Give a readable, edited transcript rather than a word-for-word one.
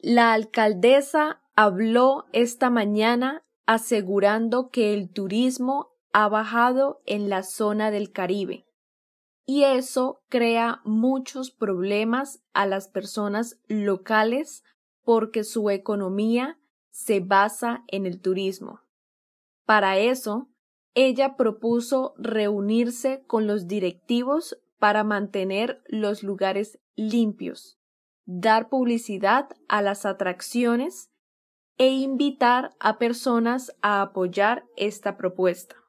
La alcaldesa habló esta mañana asegurando que el turismo ha bajado en la zona del Caribe y eso crea muchos problemas a las personas locales porque su economía se basa en el turismo. Para eso, ella propuso reunirse con los directivos para mantener los lugares limpios, dar publicidad a las atracciones e invitar a personas a apoyar esta propuesta.